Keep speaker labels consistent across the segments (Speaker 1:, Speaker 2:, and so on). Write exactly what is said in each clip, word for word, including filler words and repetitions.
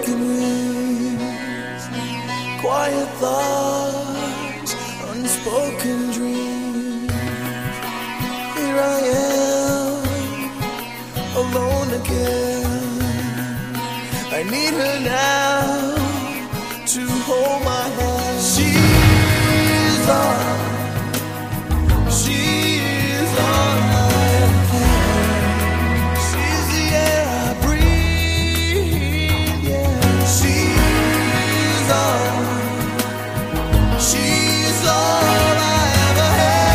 Speaker 1: broken wings, quiet thoughts, unspoken dreams. Here I am, alone again. I need her now to hold my hand. She's all, she's all I have. She's the air I breathe, yeah. She's all, she's all I ever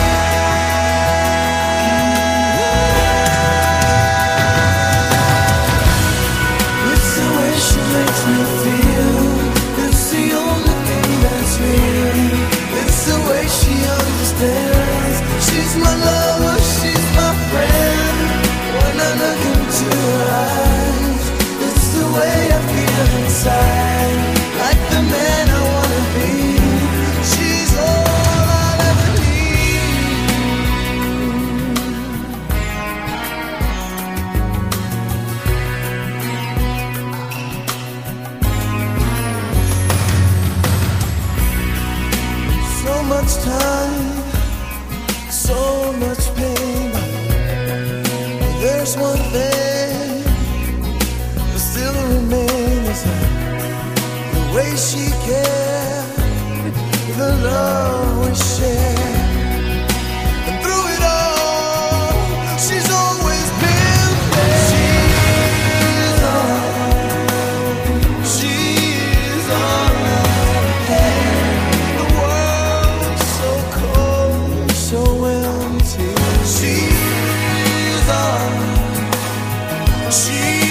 Speaker 1: had. It's the way she makes me feel. It's the only thing that's real. It's the way she understands. She's my lover, she's my friend. When I look into her eyes, it's the way I feel inside. Like the man I wanna be. She's all I'll ever So much time, so much pain. There's one thing that still remains: the way she cared, the love we shared. And through it all, she's always been there. She's all, she's all I had. The world's so cold, so empty. She's all, she's